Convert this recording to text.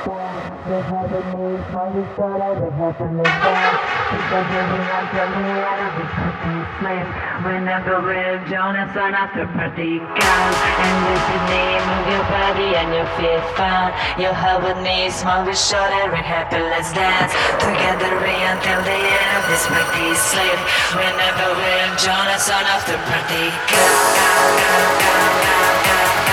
The happiness, my story, the happiness dance. Because everyone tell me out of this party slave. Whenever with Jonathan after party comes. And with the name of your body and your feet found. Your happiness, my short every happy, let's dance. Together we until the end of this party slave. Whenever with Jonathan after party comes.